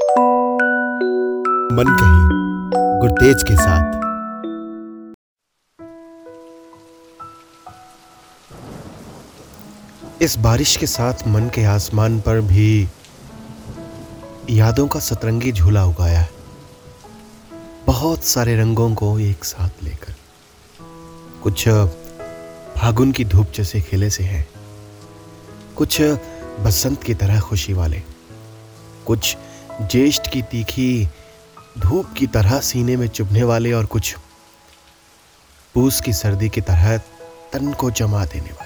मन कही गुरतेज के साथ। इस बारिश के साथ मन के आसमान पर भी यादों का सतरंगी झूला उगाया है, बहुत सारे रंगों को एक साथ लेकर। कुछ फागुन की धूप जैसे खिले से हैं, कुछ बसंत की तरह खुशी वाले, कुछ ज्येष्ठ की तीखी धूप की तरह सीने में चुभने वाले, और कुछ पूस की सर्दी की तरह तन को जमा देने वाले।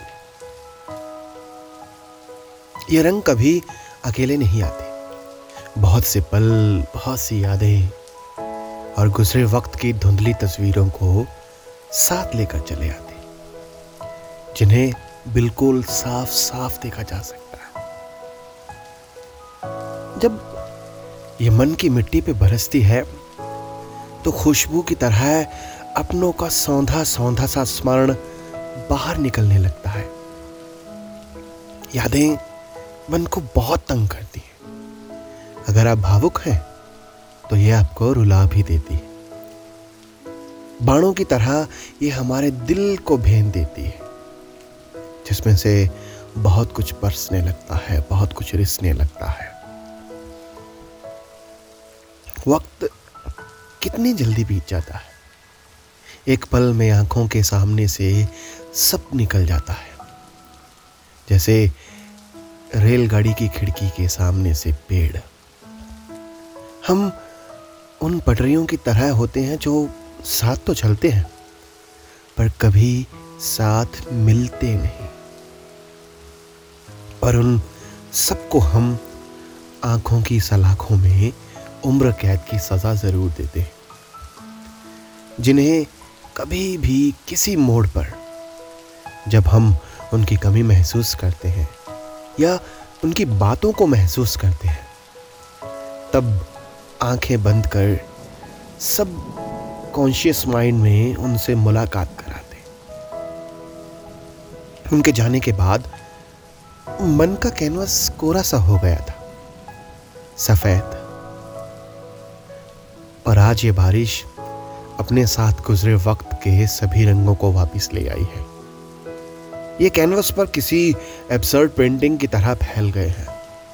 ये रंग कभी अकेले नहीं आते। बहुत से पल, बहुत सी यादें और गुजरे वक्त की धुंधली तस्वीरों को साथ लेकर चले आते, जिन्हें बिल्कुल साफ साफ देखा जा सकता है। जब ये मन की मिट्टी पे बरसती है तो खुशबू की तरह अपनों का सौंधा सौंधा सा स्मरण बाहर निकलने लगता है। यादें मन को बहुत तंग करती हैं। अगर आप भावुक हैं तो ये आपको रुला भी देती है। बाणों की तरह ये हमारे दिल को भेद देती है, जिसमें से बहुत कुछ बरसने लगता है, बहुत कुछ रिसने लगता है। वक्त कितनी जल्दी बीत जाता है, एक पल में आंखों के सामने से सब निकल जाता है, जैसे रेलगाड़ी की खिड़की के सामने से पेड़। हम उन पटरियों की तरह होते हैं जो साथ तो चलते हैं पर कभी साथ मिलते नहीं, पर उन सबको हम आंखों की सलाखों में उम्र कैद की सजा जरूर देते हैं, जिन्हें कभी भी किसी मोड़ पर जब हम उनकी कमी महसूस करते हैं या उनकी बातों को महसूस करते हैं, तब आंखें बंद कर सब कॉन्शियस माइंड में उनसे मुलाकात कराते। उनके जाने के बाद मन का कैनवस कोरा सा हो गया था, सफेद। और आज ये बारिश अपने साथ गुजरे वक्त के सभी रंगों को वापस ले आई है। ये कैनवस पर किसी एब्सर्ड पेंटिंग की तरह फैल गए हैं।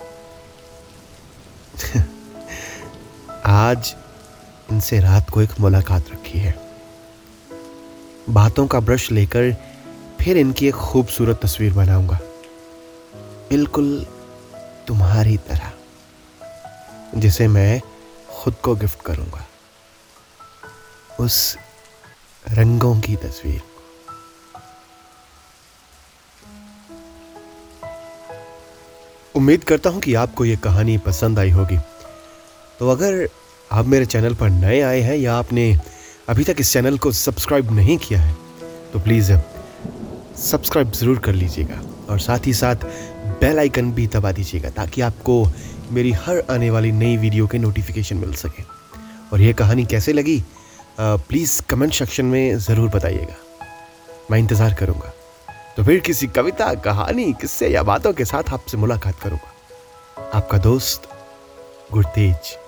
आज इनसे रात को एक मुलाकात रखी है। बातों का ब्रश लेकर फिर इनकी एक खूबसूरत तस्वीर बनाऊंगा, बिल्कुल तुम्हारी तरह, जिसे मैं खुद को गिफ्ट करूंगा, उस रंगों की तस्वीर। उम्मीद करता हूं कि आपको ये कहानी पसंद आई होगी। तो अगर आप मेरे चैनल पर नए आए हैं या आपने अभी तक इस चैनल को सब्सक्राइब नहीं किया है तो प्लीज़ सब्सक्राइब ज़रूर कर लीजिएगा, और साथ ही साथ बेल आइकन भी दबा दीजिएगा, ताकि आपको मेरी हर आने वाली नई वीडियो के नोटिफिकेशन मिल सके। और ये कहानी कैसे लगी प्लीज़ कमेंट सेक्शन में ज़रूर बताइएगा, मैं इंतज़ार करूँगा। तो फिर किसी कविता, कहानी, किस्से या बातों के साथ आपसे मुलाकात करूँगा। आपका दोस्त गुरतेज।